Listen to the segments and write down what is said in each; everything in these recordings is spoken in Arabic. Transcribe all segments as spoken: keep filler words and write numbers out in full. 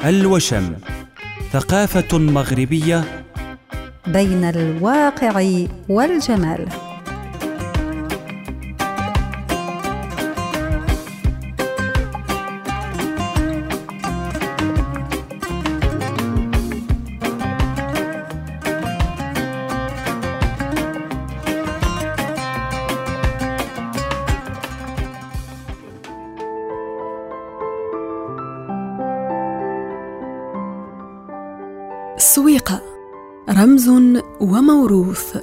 الوشم، ثقافة مغربية بين الواقع والجمال. السويقة رمز وموروث.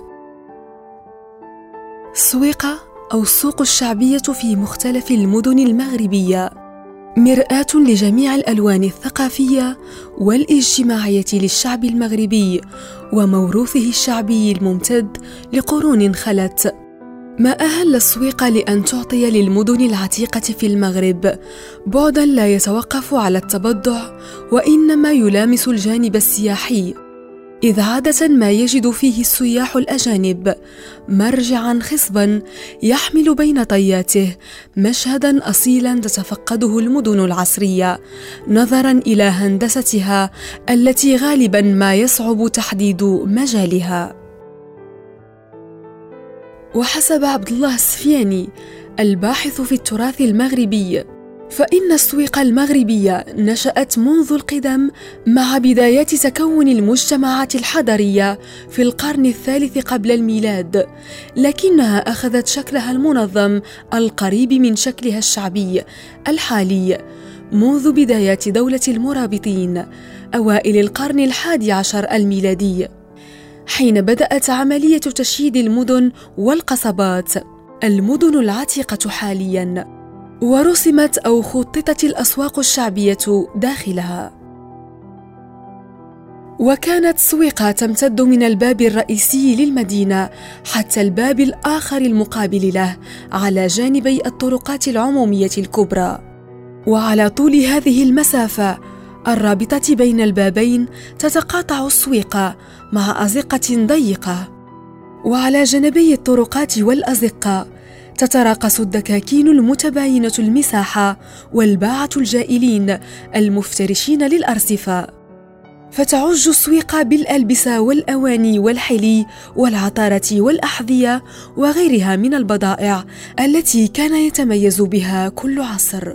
السويقة أو السوق الشعبية في مختلف المدن المغربية مرآة لجميع الألوان الثقافية والاجتماعية للشعب المغربي وموروثه الشعبي الممتد لقرون خلت. ما أهل السويقة لأن تعطي للمدن العتيقة في المغرب بعداً لا يتوقف على التبضع، وإنما يلامس الجانب السياحي، إذ عادة ما يجد فيه السياح الأجانب مرجعاً خصباً يحمل بين طياته مشهداً أصيلاً تتفقده المدن العصرية نظراً إلى هندستها التي غالباً ما يصعب تحديد مجالها. وحسب عبد الله السفياني الباحث في التراث المغربي، فإن السويقة المغربية نشأت منذ القدم مع بدايات تكون المجتمعات الحضرية في القرن الثالث قبل الميلاد، لكنها أخذت شكلها المنظم القريب من شكلها الشعبي الحالي منذ بدايات دولة المرابطين أوائل القرن الحادي عشر الميلادي، حين بدأت عملية تشييد المدن والقصبات المدن العتيقة حالياً، ورسمت أو خططت الأسواق الشعبية داخلها. وكانت السويقة تمتد من الباب الرئيسي للمدينة حتى الباب الآخر المقابل له على جانبي الطرقات العمومية الكبرى، وعلى طول هذه المسافة الرابطة بين البابين تتقاطع السويقة مع أزقة ضيقة، وعلى جانبي الطرقات والأزقة تتراقص الدكاكين المتباينة المساحة والباعة الجائلين المفترشين للأرصفة، فتعج السويقة بالألبسة والأواني والحلي والعطارة والأحذية وغيرها من البضائع التي كان يتميز بها كل عصر.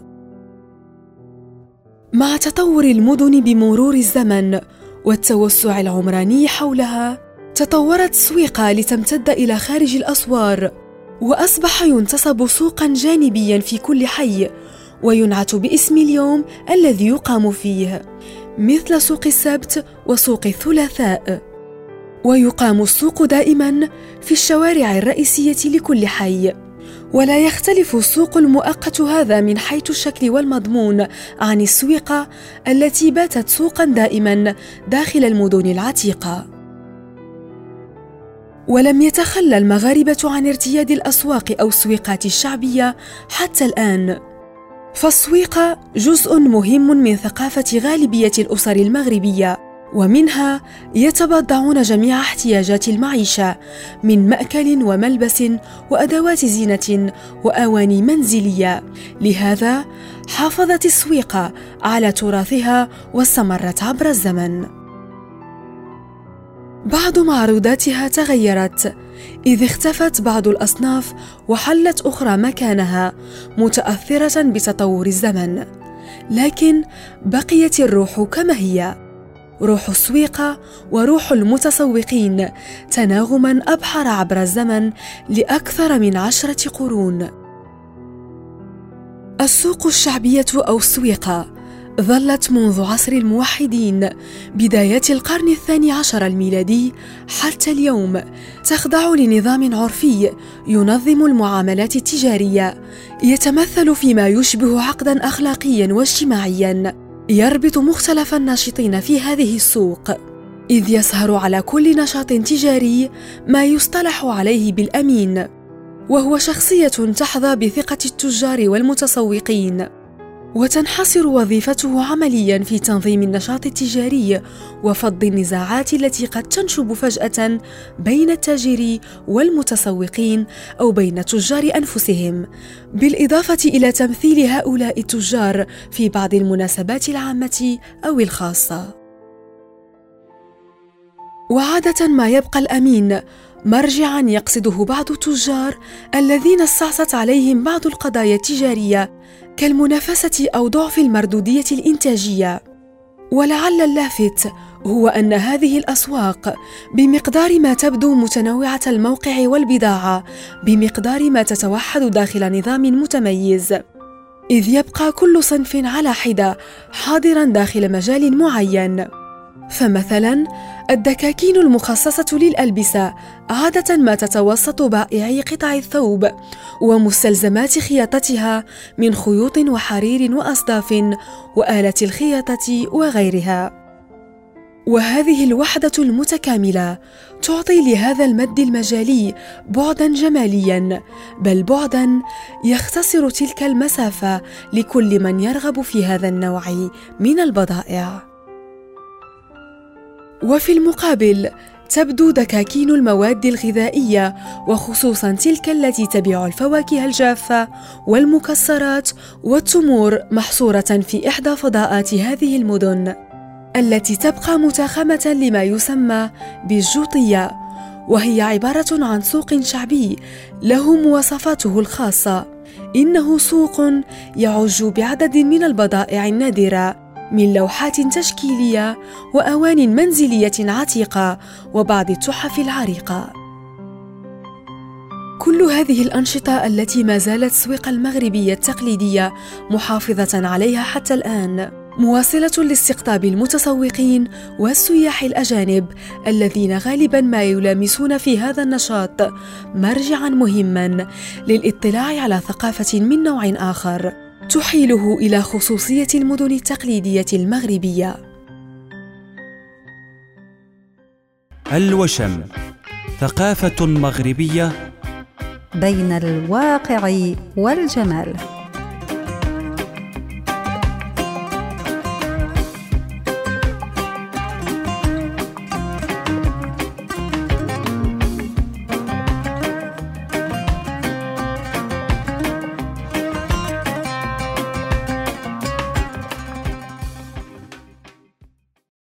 مع تطور المدن بمرور الزمن والتوسع العمراني حولها، تطورت السويقة لتمتد إلى خارج الأسوار، وأصبح ينتصب سوقاً جانبياً في كل حي وينعت باسم اليوم الذي يقام فيه، مثل سوق السبت وسوق الثلاثاء. ويقام السوق دائماً في الشوارع الرئيسية لكل حي، ولا يختلف السوق المؤقت هذا من حيث الشكل والمضمون عن السويقة التي باتت سوقاً دائماً داخل المدن العتيقة. ولم يتخلى المغاربة عن ارتياد الأسواق أو السويقات الشعبية حتى الآن، فالسويقة جزء مهم من ثقافة غالبية الأسر المغربية، ومنها يتبضعون جميع احتياجات المعيشة من مأكل وملبس وأدوات زينة وأواني منزلية. لهذا حافظت السويقة على تراثها واستمرت عبر الزمن. بعض معروضاتها تغيرت، إذ اختفت بعض الأصناف وحلت أخرى مكانها متأثرة بتطور الزمن، لكن بقيت الروح كما هي، روح السويقة وروح المتسوقين تناغماً أبحر عبر الزمن لأكثر من عشرة قرون. السوق الشعبية أو السويقة ظلت منذ عصر الموحدين بدايات القرن الثاني عشر الميلادي حتى اليوم تخضع لنظام عرفي ينظم المعاملات التجارية، يتمثل فيما يشبه عقداً أخلاقياً واجتماعياً يربط مختلف الناشطين في هذه السوق، إذ يسهر على كل نشاط تجاري ما يصطلح عليه بالأمين، وهو شخصية تحظى بثقة التجار والمتسوقين، وتنحصر وظيفته عملياً في تنظيم النشاط التجاري وفض النزاعات التي قد تنشب فجأة بين التاجر والمتسوقين أو بين التجار أنفسهم، بالإضافة إلى تمثيل هؤلاء التجار في بعض المناسبات العامة أو الخاصة. وعادة ما يبقى الأمين مرجعاً يقصده بعض التجار الذين استعصت عليهم بعض القضايا التجارية كالمنافسة أو ضعف المردودية الإنتاجية. ولعل اللافت هو أن هذه الأسواق بمقدار ما تبدو متنوعة الموقع والبضاعة بمقدار ما تتوحد داخل نظام متميز، إذ يبقى كل صنف على حدة حاضراً داخل مجال معين. فمثلاً الدكاكين المخصصة للألبسة عادة ما تتوسط بائعي قطع الثوب ومستلزمات خياطتها من خيوط وحرير وأصداف وآلة الخياطة وغيرها. وهذه الوحدة المتكاملة تعطي لهذا المد المجالي بعداً جمالياً، بل بعداً يختصر تلك المسافة لكل من يرغب في هذا النوع من البضائع. وفي المقابل تبدو دكاكين المواد الغذائية وخصوصاً تلك التي تبيع الفواكه الجافة والمكسرات والتمور محصورة في إحدى فضاءات هذه المدن التي تبقى متاخمة لما يسمى بالجوطية، وهي عبارة عن سوق شعبي له مواصفاته الخاصة. إنه سوق يعج بعدد من البضائع النادرة من لوحات تشكيلية وأوان منزلية عتيقة وبعض التحف العريقة. كل هذه الأنشطة التي ما زالت السوق المغربية التقليدية محافظة عليها حتى الآن مواصلة لاستقطاب المتسوقين والسياح الأجانب الذين غالباً ما يلامسون في هذا النشاط مرجعاً مهماً للاطلاع على ثقافة من نوع آخر تحيله إلى خصوصية المدن التقليدية المغربية. الوشم، ثقافة مغربية بين الواقع والجمال.